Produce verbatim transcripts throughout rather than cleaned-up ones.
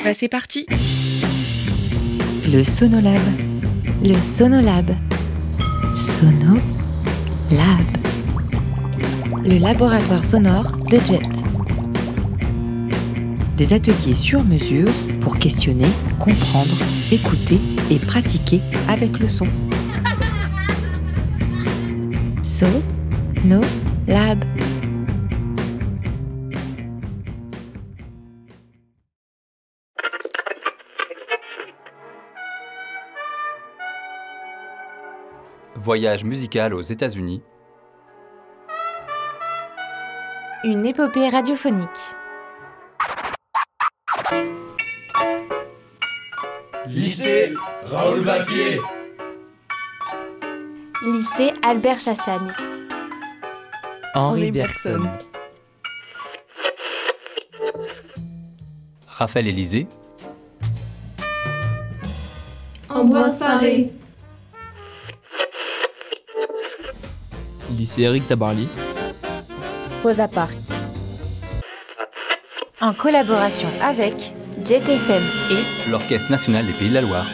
Bah c'est parti. Le Sonolab. Le Sonolab. Sonolab. Le laboratoire sonore de Jet. Des ateliers sur mesure pour questionner, comprendre, écouter et pratiquer avec le son. Sonolab. Voyage musical aux États-Unis. Une épopée radiophonique. Lycée Raoul Vapier. Lycée Albert Chassagne. Henri Bergson. Raphaël Élysée. Ambroise Paré. Lycée Éric Tabarly. Rosa Parks. En collaboration avec Jet F M et L'Orchestre national des Pays de la Loire.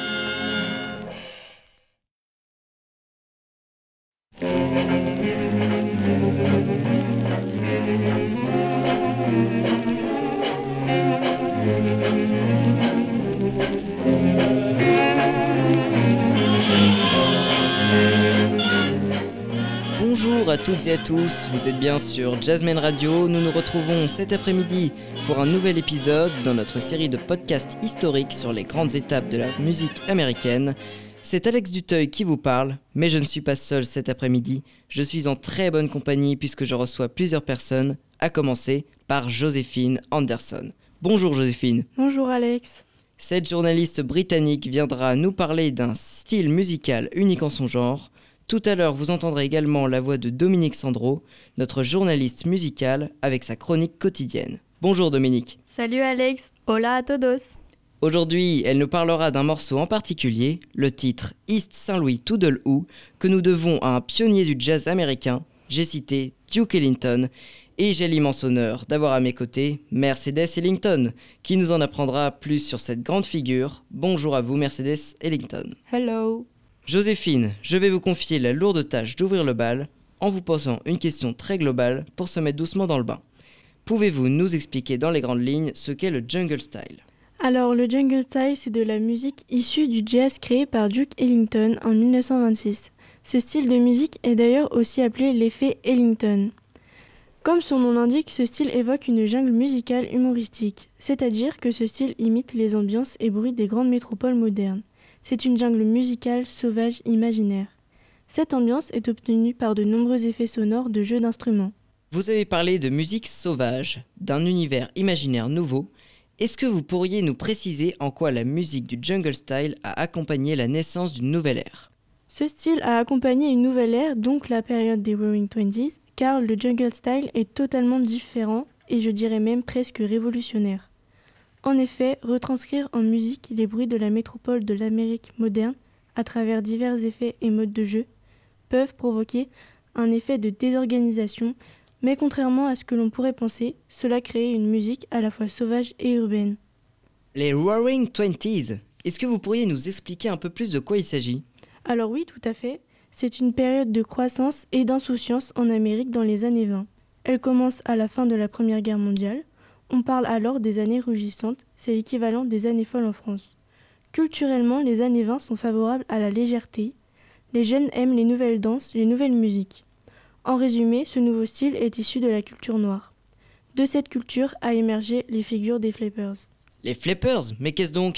Bonjour à toutes et à tous, vous êtes bien sur Jazzman Radio. Nous nous retrouvons cet après-midi pour un nouvel épisode dans notre série de podcasts historiques sur les grandes étapes de la musique américaine. C'est Alex Duteuil qui vous parle, mais je ne suis pas seul cet après-midi. Je suis en très bonne compagnie puisque je reçois plusieurs personnes, à commencer par Joséphine Anderson. Bonjour Joséphine. Bonjour Alex. Cette journaliste britannique viendra nous parler d'un style musical unique en son genre. Tout à l'heure, vous entendrez également la voix de Dominique Sandro, notre journaliste musical, avec sa chronique quotidienne. Bonjour Dominique. Salut Alex. Hola a todos. Aujourd'hui, elle nous parlera d'un morceau en particulier, le titre East Saint Louis Toodle-Oo, que nous devons à un pionnier du jazz américain, j'ai cité Duke Ellington, et j'ai l'immense honneur d'avoir à mes côtés Mercedes Ellington, qui nous en apprendra plus sur cette grande figure. Bonjour à vous Mercedes Ellington. Hello. Joséphine, je vais vous confier la lourde tâche d'ouvrir le bal en vous posant une question très globale pour se mettre doucement dans le bain. Pouvez-vous nous expliquer dans les grandes lignes ce qu'est le jungle style ? Alors le jungle style, c'est de la musique issue du jazz créé par Duke Ellington en dix-neuf cent vingt-six. Ce style de musique est d'ailleurs aussi appelé l'effet Ellington. Comme son nom l'indique, ce style évoque une jungle musicale humoristique, c'est-à-dire que ce style imite les ambiances et bruits des grandes métropoles modernes. C'est une jungle musicale sauvage imaginaire. Cette ambiance est obtenue par de nombreux effets sonores de jeux d'instruments. Vous avez parlé de musique sauvage, d'un univers imaginaire nouveau. Est-ce que vous pourriez nous préciser en quoi la musique du jungle style a accompagné la naissance d'une nouvelle ère ? Ce style a accompagné une nouvelle ère, donc la période des Roaring Twenties, car le jungle style est totalement différent et je dirais même presque révolutionnaire. En effet, retranscrire en musique les bruits de la métropole de l'Amérique moderne à travers divers effets et modes de jeu peuvent provoquer un effet de désorganisation, mais contrairement à ce que l'on pourrait penser, cela crée une musique à la fois sauvage et urbaine. Les Roaring Twenties, est-ce que vous pourriez nous expliquer un peu plus de quoi il s'agit ? Alors oui, tout à fait. C'est une période de croissance et d'insouciance en Amérique dans les années vingt. Elle commence à la fin de la Première Guerre mondiale. On parle alors des années rugissantes, c'est l'équivalent des années folles en France. Culturellement, les années vingt sont favorables à la légèreté. Les jeunes aiment les nouvelles danses, les nouvelles musiques. En résumé, ce nouveau style est issu de la culture noire. De cette culture a émergé les figures des flippers. Les flippers ? Mais qu'est-ce donc ?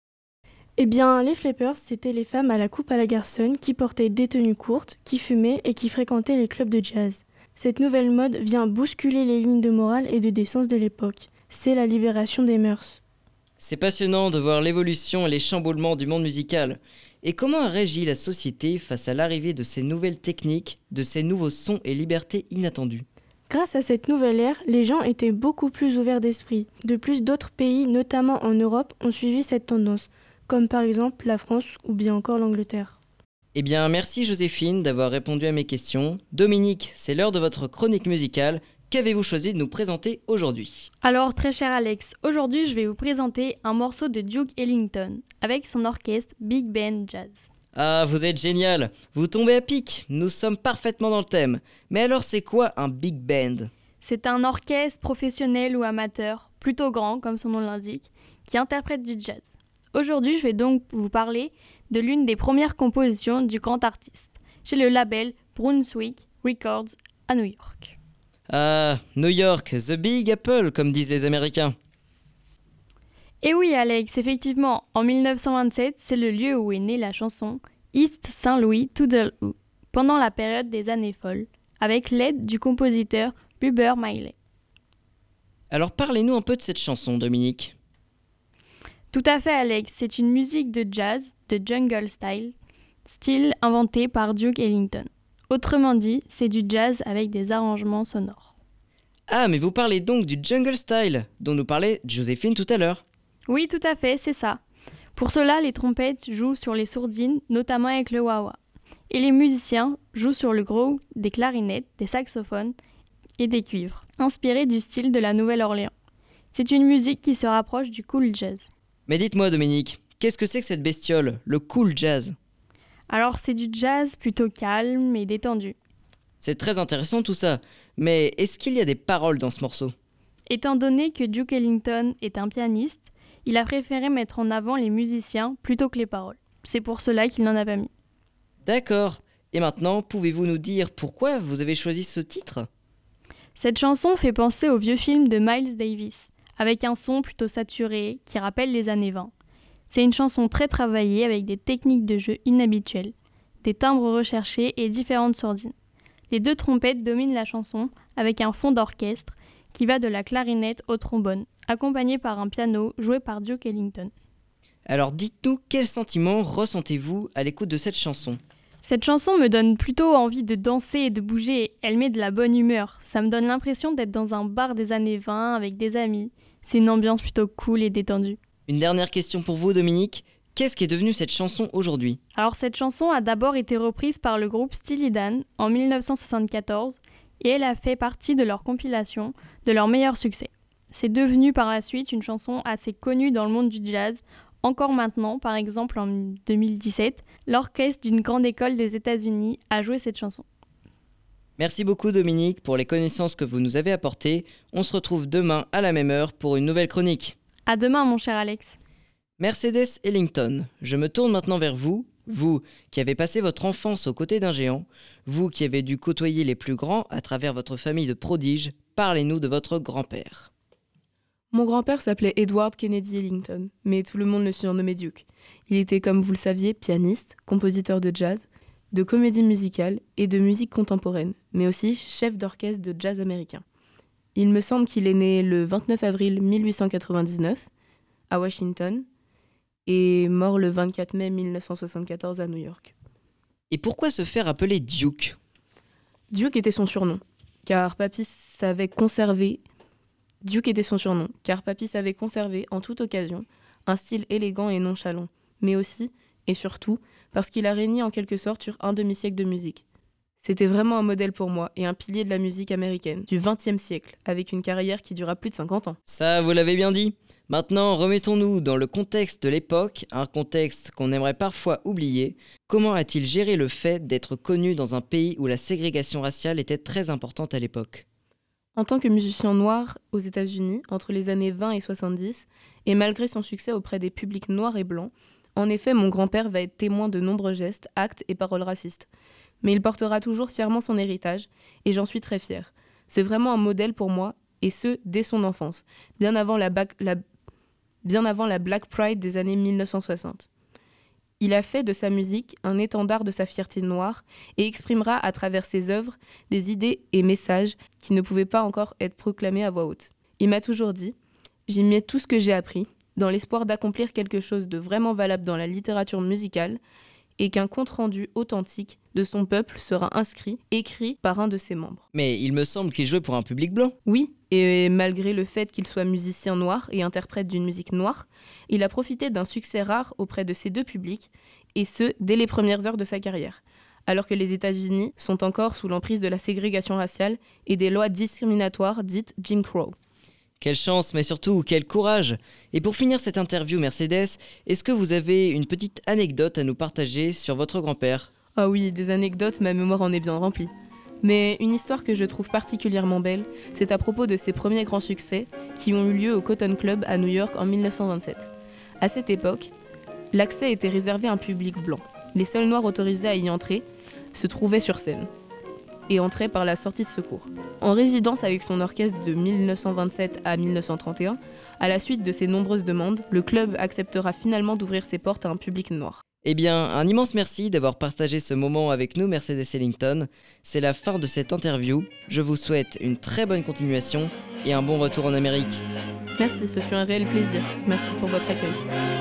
Eh bien, les flippers, c'étaient les femmes à la coupe à la garçonne qui portaient des tenues courtes, qui fumaient et qui fréquentaient les clubs de jazz. Cette nouvelle mode vient bousculer les lignes de morale et de décence de l'époque. C'est la libération des mœurs. C'est passionnant de voir l'évolution et les chamboulements du monde musical. Et comment a réagi la société face à l'arrivée de ces nouvelles techniques, de ces nouveaux sons et libertés inattendues ? Grâce à cette nouvelle ère, les gens étaient beaucoup plus ouverts d'esprit. De plus, d'autres pays, notamment en Europe, ont suivi cette tendance, comme par exemple la France ou bien encore l'Angleterre. Eh bien, merci Joséphine d'avoir répondu à mes questions. Dominique, c'est l'heure de votre chronique musicale. qu'avez-vous choisi de nous présenter aujourd'hui ? Alors, très cher Alex, aujourd'hui je vais vous présenter un morceau de Duke Ellington avec son orchestre Big Band Jazz. Ah, vous êtes génial! Vous tombez à pic, nous sommes parfaitement dans le thème. Mais alors c'est quoi un big band ? C'est un orchestre professionnel ou amateur, plutôt grand comme son nom l'indique, qui interprète du jazz. Aujourd'hui je vais donc vous parler de l'une des premières compositions du grand artiste, chez le label Brunswick Records à New York. Ah, New York, the Big Apple, comme disent les Américains. Et oui Alex, effectivement, en dix-neuf cent vingt-sept, c'est le lieu où est née la chanson East Saint Louis Toodle-oo, pendant la période des années folles, avec l'aide du compositeur Bubber Miley. Alors parlez-nous un peu de cette chanson, Dominique. Tout à fait Alex, c'est une musique de jazz, de jungle style, style inventé par Duke Ellington. Autrement dit, c'est du jazz avec des arrangements sonores. Ah, mais vous parlez donc du jungle style, dont nous parlait Joséphine tout à l'heure. Oui, tout à fait, c'est ça. Pour cela, les trompettes jouent sur les sourdines, notamment avec le wah-wah. Et les musiciens jouent sur le gros des clarinettes, des saxophones et des cuivres, inspirés du style de la Nouvelle-Orléans. C'est une musique qui se rapproche du cool jazz. Mais dites-moi Dominique, qu'est-ce que c'est que cette bestiole, le cool jazz ? Alors c'est du jazz plutôt calme et détendu. C'est très intéressant tout ça, mais est-ce qu'il y a des paroles dans ce morceau ? Étant donné que Duke Ellington est un pianiste, il a préféré mettre en avant les musiciens plutôt que les paroles. C'est pour cela qu'il n'en a pas mis. D'accord. Et maintenant, pouvez-vous nous dire pourquoi vous avez choisi ce titre ? Cette chanson fait penser au vieux film de Miles Davis, avec un son plutôt saturé qui rappelle les années vingt. C'est une chanson très travaillée avec des techniques de jeu inhabituelles, des timbres recherchés et différentes sourdines. Les deux trompettes dominent la chanson avec un fond d'orchestre qui va de la clarinette au trombone, accompagné par un piano joué par Duke Ellington. Alors dites-nous, quel sentiment ressentez-vous à l'écoute de cette chanson ? Cette chanson me donne plutôt envie de danser et de bouger, elle met de la bonne humeur. Ça me donne l'impression d'être dans un bar des années vingt avec des amis. C'est une ambiance plutôt cool et détendue. Une dernière question pour vous Dominique, qu'est-ce qui est devenu cette chanson aujourd'hui ? Alors cette chanson a d'abord été reprise par le groupe Steely Dan en dix-neuf cent soixante-quatorze et elle a fait partie de leur compilation de leurs meilleurs succès. C'est devenu par la suite une chanson assez connue dans le monde du jazz. Encore maintenant, par exemple en deux mille dix-sept, l'orchestre d'une grande école des États-Unis a joué cette chanson. Merci beaucoup Dominique pour les connaissances que vous nous avez apportées. On se retrouve demain à la même heure pour une nouvelle chronique. À demain mon cher Alex. Mercedes Ellington, je me tourne maintenant vers vous, vous qui avez passé votre enfance aux côtés d'un géant, vous qui avez dû côtoyer les plus grands à travers votre famille de prodiges, parlez-nous de votre grand-père. Mon grand-père s'appelait Edward Kennedy Ellington, mais tout le monde le surnommait Duke. Il était, comme vous le saviez, pianiste, compositeur de jazz, de comédie musicale et de musique contemporaine, mais aussi chef d'orchestre de jazz américain. Il me semble qu'il est né le vingt-neuf avril mille huit cent quatre-vingt-dix-neuf à Washington et mort le vingt-quatre mai mille neuf cent soixante-quatorze à New York. Et pourquoi se faire appeler Duke ? Duke était son surnom, car papy savait conserver Duke était son surnom, car papy savait conserver, en toute occasion, un style élégant et nonchalant, mais aussi, et surtout, parce qu'il a régné en quelque sorte sur un demi-siècle de musique. C'était vraiment un modèle pour moi et un pilier de la musique américaine du vingtième siècle, avec une carrière qui dura plus de cinquante ans. Ça, vous l'avez bien dit. Maintenant, remettons-nous dans le contexte de l'époque, un contexte qu'on aimerait parfois oublier. Comment a-t-il géré le fait d'être connu dans un pays où la ségrégation raciale était très importante à l'époque ? En tant que musicien noir aux États-Unis, entre les années vingt et soixante-dix, et malgré son succès auprès des publics noirs et blancs, en effet, mon grand-père va être témoin de nombreux gestes, actes et paroles racistes. Mais il portera toujours fièrement son héritage, et j'en suis très fière. C'est vraiment un modèle pour moi, et ce, dès son enfance, bien avant la, bac- la... bien avant la Black Pride des années mille neuf cent soixante. Il a fait de sa musique un étendard de sa fierté noire et exprimera à travers ses œuvres des idées et messages qui ne pouvaient pas encore être proclamés à voix haute. Il m'a toujours dit « J'y mets tout ce que j'ai appris, dans l'espoir d'accomplir quelque chose de vraiment valable dans la littérature musicale et qu'un compte-rendu authentique de son peuple sera inscrit, écrit par un de ses membres. » Mais il me semble qu'il jouait pour un public blanc. Oui, et malgré le fait qu'il soit musicien noir et interprète d'une musique noire, il a profité d'un succès rare auprès de ces deux publics, et ce, dès les premières heures de sa carrière. alors que les États-Unis sont encore sous l'emprise de la ségrégation raciale et des lois discriminatoires dites Jim Crow. Quelle chance, mais surtout, quel courage! Et pour finir cette interview, Mercedes, est-ce que vous avez une petite anecdote à nous partager sur votre grand-père? Ah oui, des anecdotes, ma mémoire en est bien remplie. Mais une histoire que je trouve particulièrement belle, c'est à propos de ses premiers grands succès qui ont eu lieu au Cotton Club à New York en dix-neuf cent vingt-sept. À cette époque, l'accès était réservé à un public blanc. Les seuls noirs autorisés à y entrer se trouvaient sur scène et entraient par la sortie de secours. En résidence avec son orchestre de dix-neuf cent vingt-sept à dix-neuf cent trente et un, à la suite de ses nombreuses demandes, le club acceptera finalement d'ouvrir ses portes à un public noir. Eh bien, un immense merci d'avoir partagé ce moment avec nous, Mercedes Ellington. C'est la fin de cette interview. Je vous souhaite une très bonne continuation et un bon retour en Amérique. Merci, ce fut un réel plaisir. Merci pour votre accueil.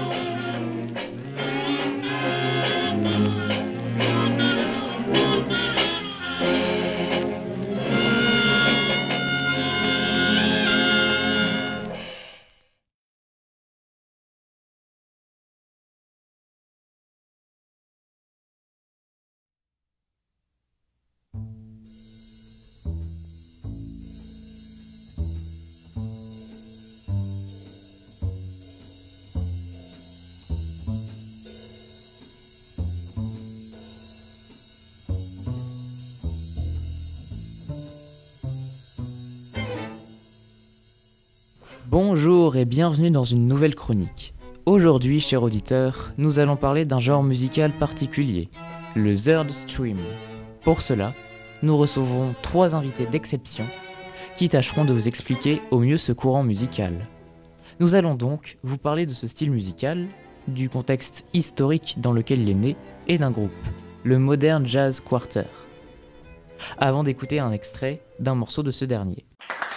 Bonjour et bienvenue dans une nouvelle chronique. Aujourd'hui, chers auditeurs, nous allons parler d'un genre musical particulier, le third stream. Pour cela, nous recevons trois invités d'exception qui tâcheront de vous expliquer au mieux ce courant musical. Nous allons donc vous parler de ce style musical, du contexte historique dans lequel il est né et d'un groupe, le Modern Jazz Quarter. Avant d'écouter un extrait d'un morceau de ce dernier.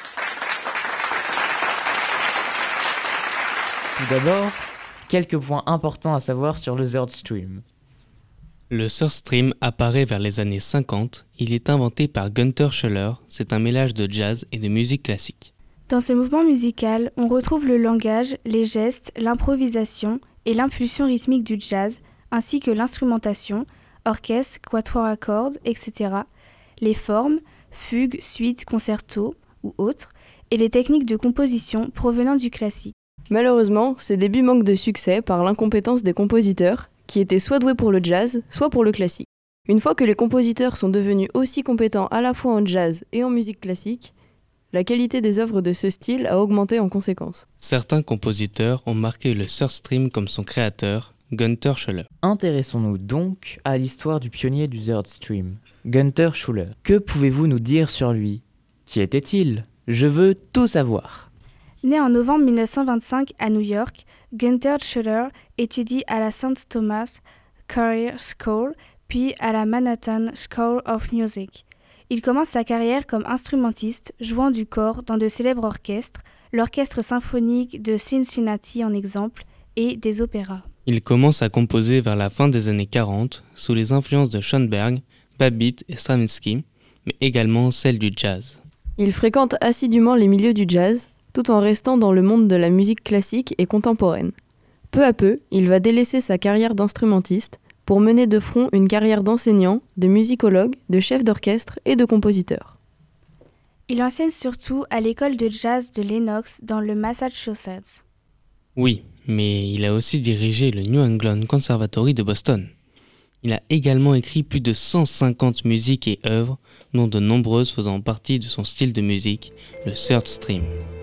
Tout d'abord, quelques points importants à savoir sur le third stream. Le third stream apparaît vers les années cinquante. Il est inventé par Gunther Schuller. C'est un mélange de jazz et de musique classique. Dans ce mouvement musical, on retrouve le langage, les gestes, l'improvisation et l'impulsion rythmique du jazz, ainsi que l'instrumentation, orchestre, quatuor à cordes, et cetera, les formes, fugues, suites, concertos ou autres, et les techniques de composition provenant du classique. Malheureusement, ces débuts manquent de succès par l'incompétence des compositeurs, qui étaient soit doués pour le jazz, soit pour le classique. Une fois que les compositeurs sont devenus aussi compétents à la fois en jazz et en musique classique, la qualité des œuvres de ce style a augmenté en conséquence. Certains compositeurs ont marqué le third stream comme son créateur, Gunther Schuller. Intéressons-nous donc à l'histoire du pionnier du third stream, Gunther Schuller. Que pouvez-vous nous dire sur lui? Qui était-il? Je veux tout savoir. Né en novembre dix-neuf cent vingt-cinq à New York, Gunther Schuller étudie à la Saint Thomas Career School, puis à la Manhattan School of Music. Il commence sa carrière comme instrumentiste, jouant du cor dans de célèbres orchestres, l'Orchestre symphonique de Cincinnati en exemple, et des opéras. Il commence à composer vers la fin des années quarante, sous les influences de Schoenberg, Babbitt et Stravinsky, mais également celles du jazz. Il fréquente assidûment les milieux du jazz, tout en restant dans le monde de la musique classique et contemporaine. Peu à peu, il va délaisser sa carrière d'instrumentiste pour mener de front une carrière d'enseignant, de musicologue, de chef d'orchestre et de compositeur. Il enseigne surtout à l'école de jazz de Lenox dans le Massachusetts. Oui, mais il a aussi dirigé le New England Conservatory de Boston. Il a également écrit plus de cent cinquante musiques et œuvres, dont de nombreuses faisant partie de son style de musique, le third stream.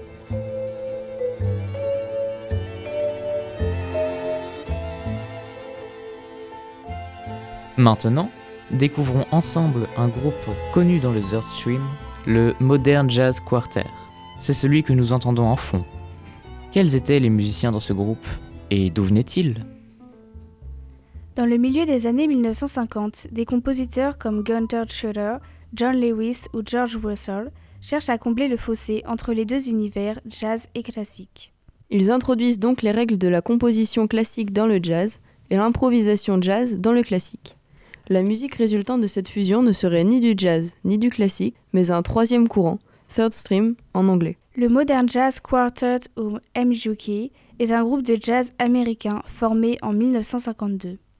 Maintenant, découvrons ensemble un groupe connu dans le third stream, le Modern Jazz Quarter. C'est celui que nous entendons en fond. Quels étaient les musiciens dans ce groupe et d'où venaient-ils ? Dans le milieu des années dix-neuf cent cinquante, des compositeurs comme Gunther Schuller, John Lewis ou George Russell cherchent à combler le fossé entre les deux univers, jazz et classique. Ils introduisent donc les règles de la composition classique dans le jazz et l'improvisation jazz dans le classique. La musique résultant de cette fusion ne serait ni du jazz ni du classique, mais un troisième courant, third stream en anglais. Le Modern Jazz Quartet ou M J Q est un groupe de jazz américain formé en dix-neuf cent cinquante-deux.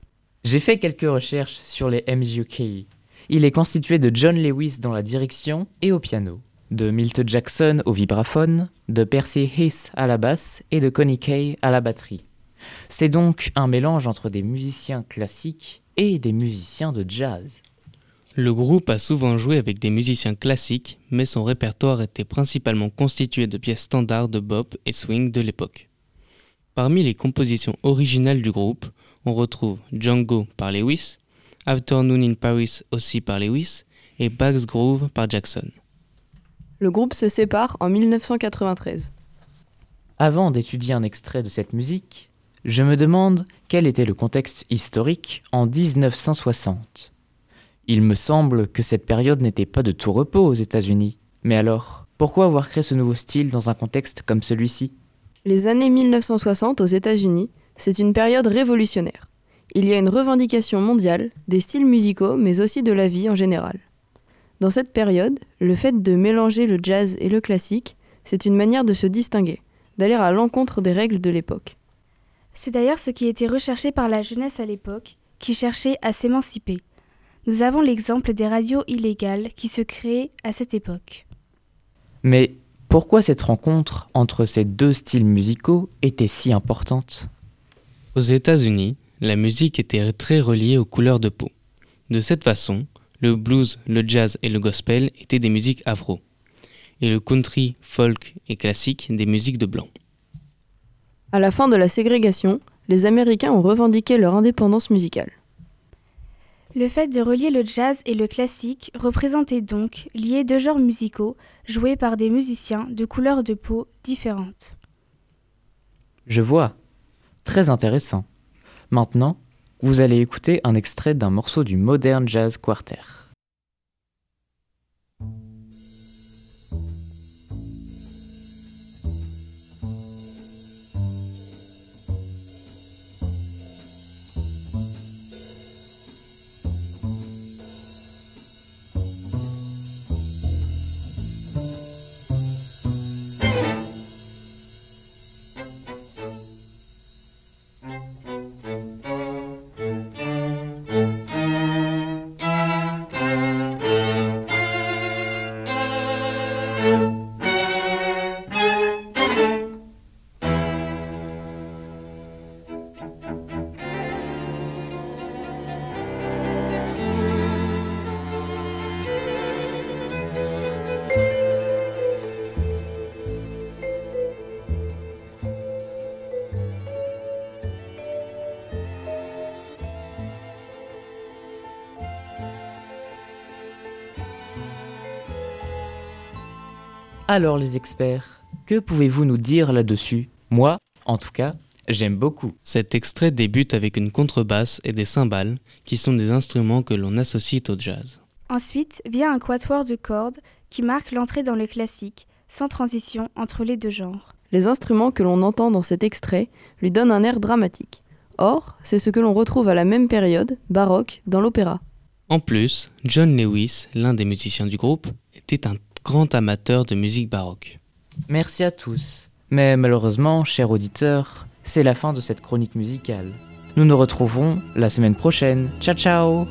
J'ai fait quelques recherches sur les M G K. Il est constitué de John Lewis dans la direction et au piano, de Milt Jackson au vibraphone, de Percy Heath à la basse et de Connie Kay à la batterie. C'est donc un mélange entre des musiciens classiques et des musiciens de jazz. Le groupe a souvent joué avec des musiciens classiques, mais son répertoire était principalement constitué de pièces standards de bop et swing de l'époque. Parmi les compositions originales du groupe, on retrouve Django par Lewis, Afternoon in Paris aussi par Lewis et Bags Groove par Jackson. Le groupe se sépare en mille neuf cent quatre-vingt-treize. Avant d'étudier un extrait de cette musique, je me demande quel était le contexte historique en dix-neuf cent soixante. Il me semble que cette période n'était pas de tout repos aux États-Unis. Mais alors, pourquoi avoir créé ce nouveau style dans un contexte comme celui-ci ? Les années mille neuf cent soixante aux États-Unis, c'est une période révolutionnaire. Il y a une revendication mondiale, des styles musicaux, mais aussi de la vie en général. Dans cette période, le fait de mélanger le jazz et le classique, c'est une manière de se distinguer, d'aller à l'encontre des règles de l'époque. C'est d'ailleurs ce qui était recherché par la jeunesse à l'époque, qui cherchait à s'émanciper. Nous avons l'exemple des radios illégales qui se créaient à cette époque. Mais pourquoi cette rencontre entre ces deux styles musicaux était si importante ? Aux États-Unis, la musique était très reliée aux couleurs de peau. De cette façon, le blues, le jazz et le gospel étaient des musiques afro, et le country, folk et classique des musiques de blanc. À la fin de la ségrégation, les Américains ont revendiqué leur indépendance musicale. Le fait de relier le jazz et le classique représentait donc lier deux genres musicaux joués par des musiciens de couleurs de peau différentes. Je vois. Très intéressant. Maintenant, vous allez écouter un extrait d'un morceau du Modern Jazz Quartet. Alors les experts, que pouvez-vous nous dire là-dessus ? Moi, en tout cas, j'aime beaucoup. Cet extrait débute avec une contrebasse et des cymbales, qui sont des instruments que l'on associe au jazz. Ensuite vient un quatuor de cordes qui marque l'entrée dans le classique, sans transition entre les deux genres. Les instruments que l'on entend dans cet extrait lui donnent un air dramatique. Or, c'est ce que l'on retrouve à la même période, baroque, dans l'opéra. En plus, John Lewis, l'un des musiciens du groupe, était un grand amateur de musique baroque. Merci à tous. Mais malheureusement, chers auditeurs, c'est la fin de cette chronique musicale. Nous nous retrouverons la semaine prochaine. Ciao ciao!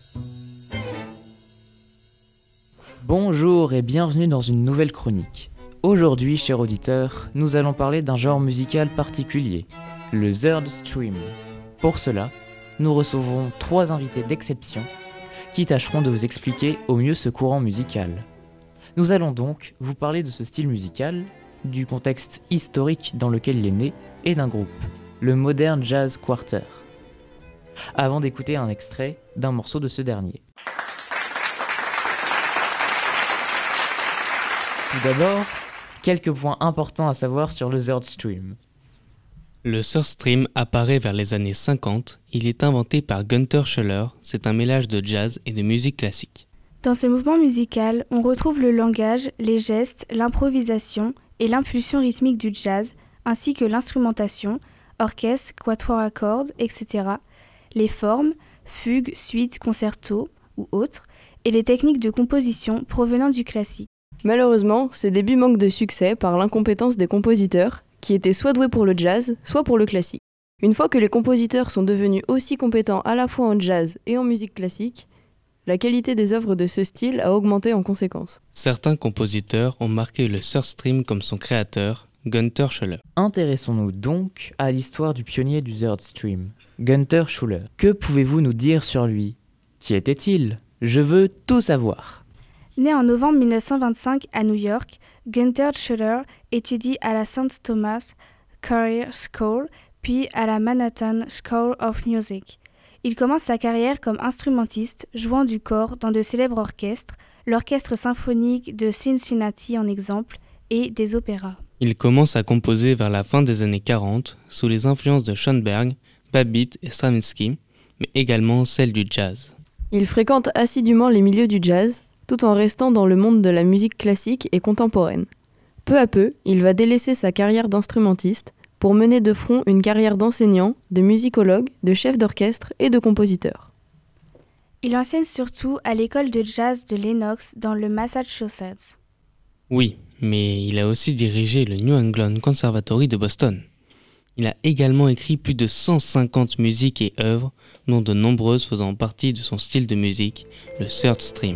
Bonjour et bienvenue dans une nouvelle chronique. Aujourd'hui, chers auditeurs, nous allons parler d'un genre musical particulier, le third stream. Pour cela, nous recevons trois invités d'exception qui tâcheront de vous expliquer au mieux ce courant musical. Nous allons donc vous parler de ce style musical, du contexte historique dans lequel il est né et d'un groupe, le Modern Jazz Quarter. Avant d'écouter un extrait d'un morceau de ce dernier. Tout d'abord, quelques points importants à savoir sur le third stream. Le third stream apparaît vers les années cinquante. Il est inventé par Gunther Schuller. C'est un mélange de jazz et de musique classique. Dans ce mouvement musical, on retrouve le langage, les gestes, l'improvisation et l'impulsion rythmique du jazz, ainsi que l'instrumentation, orchestre, quatuor à cordes, et cetera, les formes, fugues, suites, concertos ou autres, et les techniques de composition provenant du classique. Malheureusement, ces débuts manquent de succès par l'incompétence des compositeurs, qui étaient soit doués pour le jazz, soit pour le classique. Une fois que les compositeurs sont devenus aussi compétents à la fois en jazz et en musique classique, la qualité des œuvres de ce style a augmenté en conséquence. Certains compositeurs ont marqué le third stream comme son créateur, Gunther Schuller. Intéressons-nous donc à l'histoire du pionnier du third stream, Gunther Schuller. Que pouvez-vous nous dire sur lui ? Qui était-il ? Je veux tout savoir. Né en novembre mille neuf cent vingt-cinq à New York, Gunther Schuller étudie à la Saint Thomas Career School, puis à la Manhattan School of Music. Il commence sa carrière comme instrumentiste, jouant du cor dans de célèbres orchestres, l'Orchestre symphonique de Cincinnati en exemple, et des opéras. Il commence à composer vers la fin des années quarante, sous les influences de Schoenberg, Babbitt et Stravinsky, mais également celles du jazz. Il fréquente assidûment les milieux du jazz, tout en restant dans le monde de la musique classique et contemporaine. Peu à peu, il va délaisser sa carrière d'instrumentiste pour mener de front une carrière d'enseignant, de musicologue, de chef d'orchestre et de compositeur. Il enseigne surtout à l'école de jazz de Lenox dans le Massachusetts. Oui, mais il a aussi dirigé le New England Conservatory de Boston. Il a également écrit plus de cent cinquante musiques et œuvres, dont de nombreuses faisant partie de son style de musique, le third stream.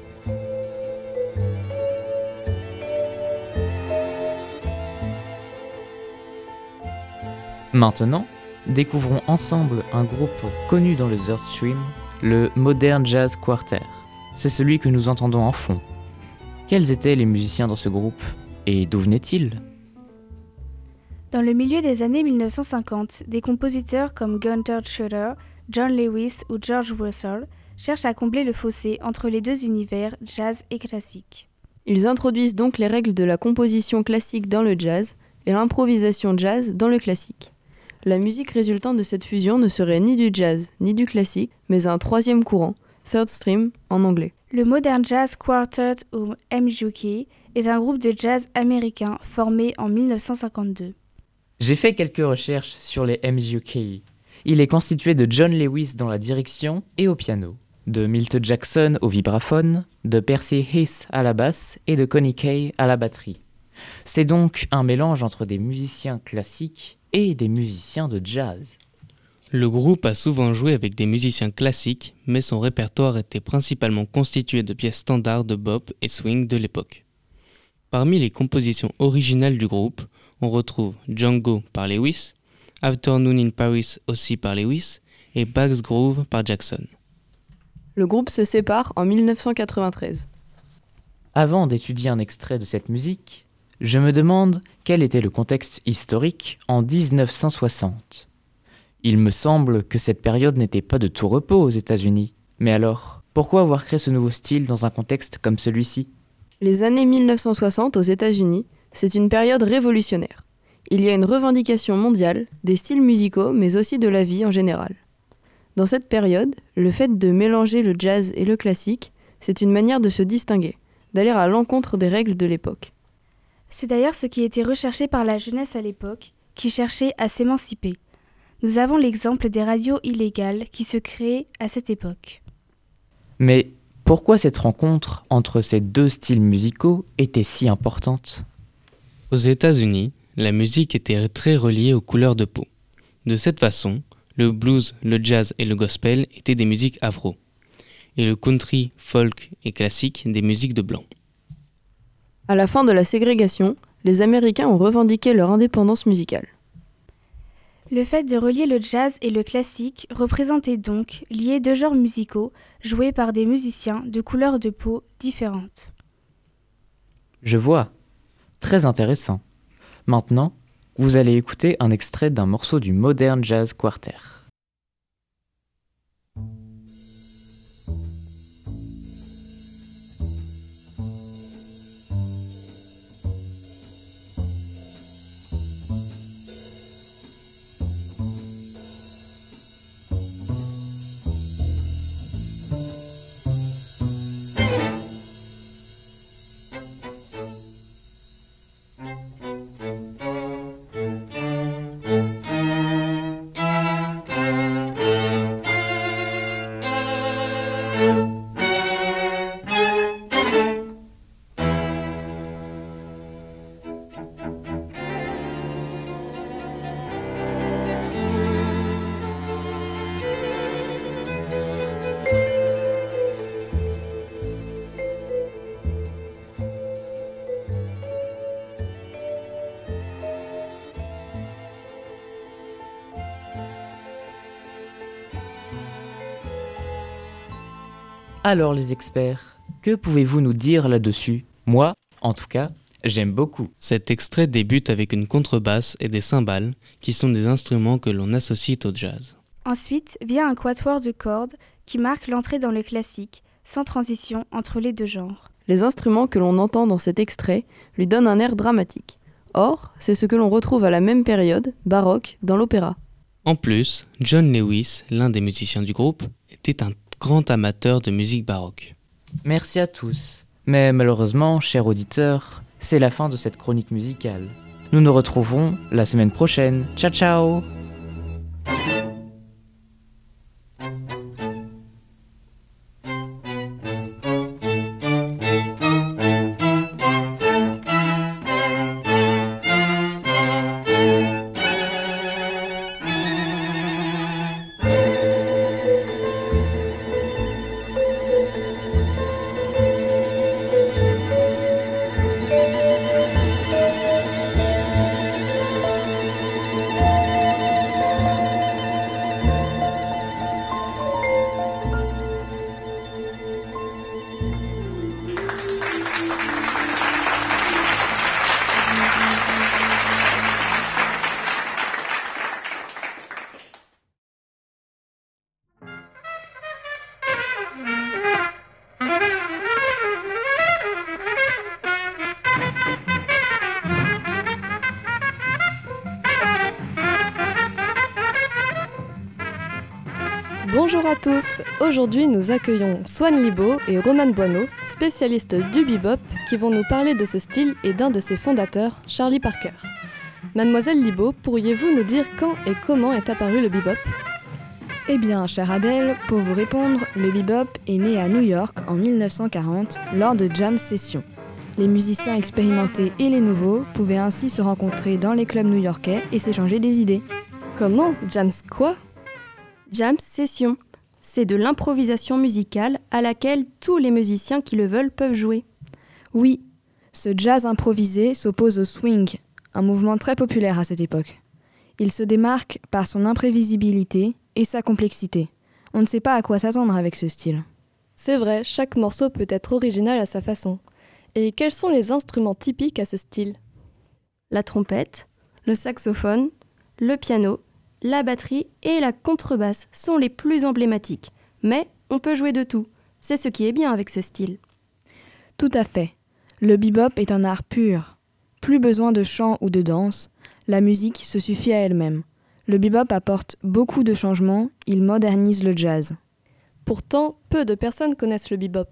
Maintenant, découvrons ensemble un groupe connu dans le third stream, le Modern Jazz Quarter. C'est celui que nous entendons en fond. Quels étaient les musiciens dans ce groupe et d'où venaient-ils ? Dans le milieu des années mille neuf cent cinquante, des compositeurs comme Gunther Schuller, John Lewis ou George Russell cherchent à combler le fossé entre les deux univers, jazz et classique. Ils introduisent donc les règles de la composition classique dans le jazz et l'improvisation jazz dans le classique. La musique résultant de cette fusion ne serait ni du jazz ni du classique, mais un troisième courant, third stream en anglais. Le Modern Jazz Quartet ou M J K est un groupe de jazz américain formé en mille neuf cent cinquante-deux. J'ai fait quelques recherches sur les M J K. Il est constitué de John Lewis dans la direction et au piano, de Milt Jackson au vibraphone, de Percy Heath à la basse et de Connie Kay à la batterie. C'est donc un mélange entre des musiciens classiques et des musiciens de jazz. Le groupe a souvent joué avec des musiciens classiques, mais son répertoire était principalement constitué de pièces standards de bop et swing de l'époque. Parmi les compositions originales du groupe, on retrouve Django par Lewis, Afternoon in Paris aussi par Lewis et Bach's Groove par Jackson. Le groupe se sépare en mille neuf cent quatre-vingt-treize. Avant d'étudier un extrait de cette musique, je me demande quel était le contexte historique en dix-neuf cent soixante. Il me semble que cette période n'était pas de tout repos aux États-Unis. Mais alors, pourquoi avoir créé ce nouveau style dans un contexte comme celui-ci ? Les années mille neuf cent soixante aux États-Unis, c'est une période révolutionnaire. Il y a une revendication mondiale des styles musicaux, mais aussi de la vie en général. Dans cette période, le fait de mélanger le jazz et le classique, c'est une manière de se distinguer, d'aller à l'encontre des règles de l'époque. C'est d'ailleurs ce qui était recherché par la jeunesse à l'époque, qui cherchait à s'émanciper. Nous avons l'exemple des radios illégales qui se créaient à cette époque. Mais pourquoi cette rencontre entre ces deux styles musicaux était si importante ? Aux États-Unis, la musique était très reliée aux couleurs de peau. De cette façon, le blues, le jazz et le gospel étaient des musiques afro, et le country, folk et classique des musiques de blanc. À la fin de la ségrégation, les Américains ont revendiqué leur indépendance musicale. Le fait de relier le jazz et le classique représentait donc lier deux genres musicaux joués par des musiciens de couleurs de peau différentes. Je vois. Très intéressant. Maintenant, vous allez écouter un extrait d'un morceau du Modern Jazz Quartet. Alors les experts, que pouvez-vous nous dire là-dessus? Moi, en tout cas, j'aime beaucoup. Cet extrait débute avec une contrebasse et des cymbales, qui sont des instruments que l'on associe au jazz. Ensuite vient un quatuor de cordes qui marque l'entrée dans le classique, sans transition entre les deux genres. Les instruments que l'on entend dans cet extrait lui donnent un air dramatique. Or, c'est ce que l'on retrouve à la même période, baroque, dans l'opéra. En plus, John Lewis, l'un des musiciens du groupe, était un grand amateur de musique baroque. Merci à tous. Mais malheureusement, chers auditeurs, c'est la fin de cette chronique musicale. Nous nous retrouvons la semaine prochaine. Ciao ciao! Bonjour à tous, aujourd'hui nous accueillons Swan Libo et Roman Buono, spécialistes du bebop, qui vont nous parler de ce style et d'un de ses fondateurs, Charlie Parker. Mademoiselle Libo, pourriez-vous nous dire quand et comment est apparu le bebop ? Eh bien, chère Adèle, pour vous répondre, le bebop est né à New York en mille neuf cent quarante lors de jam sessions. Les musiciens expérimentés et les nouveaux pouvaient ainsi se rencontrer dans les clubs new-yorkais et s'échanger des idées. Comment ? Jams quoi ? Jam session, c'est de l'improvisation musicale à laquelle tous les musiciens qui le veulent peuvent jouer. Oui, ce jazz improvisé s'oppose au swing, un mouvement très populaire à cette époque. Il se démarque par son imprévisibilité et sa complexité. On ne sait pas à quoi s'attendre avec ce style. C'est vrai, chaque morceau peut être original à sa façon. Et quels sont les instruments typiques à ce style ? La trompette, le saxophone, le piano, la batterie et la contrebasse sont les plus emblématiques. Mais on peut jouer de tout. C'est ce qui est bien avec ce style. Tout à fait. Le bebop est un art pur. Plus besoin de chant ou de danse. La musique se suffit à elle-même. Le bebop apporte beaucoup de changements. Il modernise le jazz. Pourtant, peu de personnes connaissent le bebop.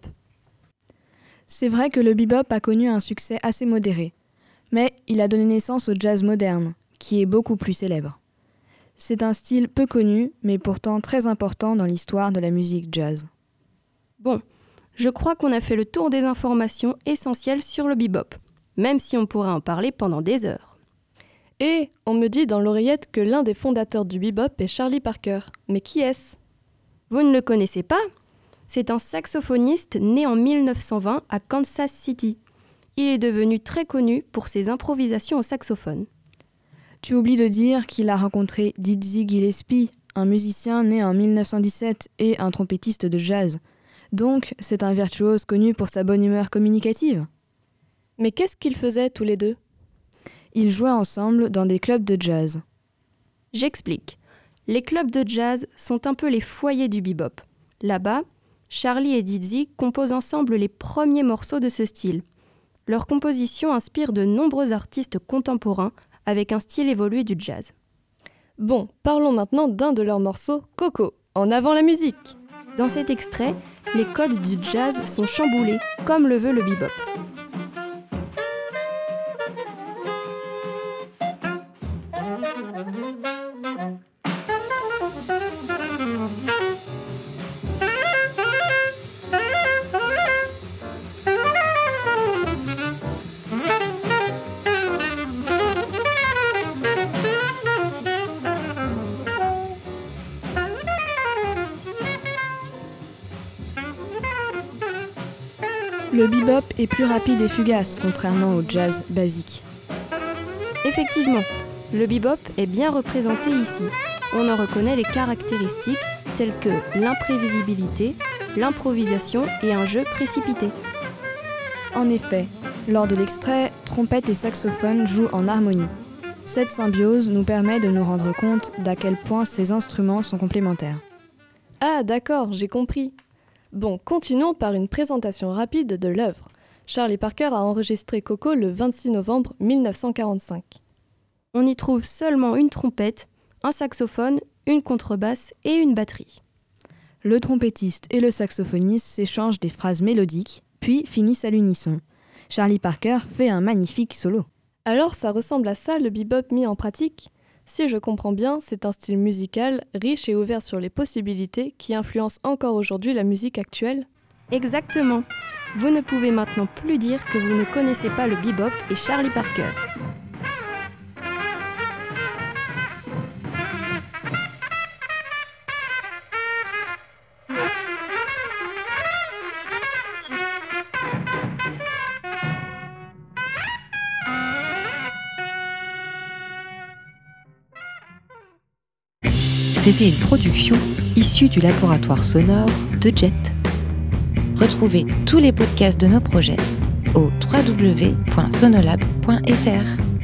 C'est vrai que le bebop a connu un succès assez modéré. Mais il a donné naissance au jazz moderne, qui est beaucoup plus célèbre. C'est un style peu connu, mais pourtant très important dans l'histoire de la musique jazz. Bon, je crois qu'on a fait le tour des informations essentielles sur le bebop, même si on pourrait en parler pendant des heures. Et on me dit dans l'oreillette que l'un des fondateurs du bebop est Charlie Parker. Mais qui est-ce ? Vous ne le connaissez pas ? C'est un saxophoniste né en mille neuf cent vingt à Kansas City. il est devenu très connu pour ses improvisations au saxophone. Tu oublies de dire qu'il a rencontré Dizzy Gillespie, un musicien né en mille neuf cent dix-sept et un trompettiste de jazz. Donc, c'est un virtuose connu pour sa bonne humeur communicative. Mais qu'est-ce qu'ils faisaient tous les deux ? Ils jouaient ensemble dans des clubs de jazz. J'explique. Les clubs de jazz sont un peu les foyers du bebop. Là-bas, Charlie et Dizzy composent ensemble les premiers morceaux de ce style. Leur composition inspire de nombreux artistes contemporains avec un style évolué du jazz. Bon, parlons maintenant d'un de leurs morceaux, Coco. En avant la musique ! Dans cet extrait, les codes du jazz sont chamboulés, comme le veut le bebop. Le bebop est plus rapide et fugace, contrairement au jazz basique. Effectivement, le bebop est bien représenté ici. On en reconnaît les caractéristiques telles que l'imprévisibilité, l'improvisation et un jeu précipité. En effet, lors de l'extrait, trompette et saxophone jouent en harmonie. Cette symbiose nous permet de nous rendre compte d'à quel point ces instruments sont complémentaires. Ah d'accord, j'ai compris. Bon, continuons par une présentation rapide de l'œuvre. Charlie Parker a enregistré Coco le vingt-six novembre mille neuf cent quarante-cinq. On y trouve seulement une trompette, un saxophone, une contrebasse et une batterie. Le trompettiste et le saxophoniste s'échangent des phrases mélodiques, puis finissent à l'unisson. Charlie Parker fait un magnifique solo. Alors ça ressemble à ça le bebop mis en pratique ? Si je comprends bien, c'est un style musical riche et ouvert sur les possibilités qui influence encore aujourd'hui la musique actuelle. Exactement. Vous ne pouvez maintenant plus dire que vous ne connaissez pas le bebop et Charlie Parker. C'était une production issue du laboratoire sonore de Jet. Retrouvez tous les podcasts de nos projets au w w w point sonolab point f r.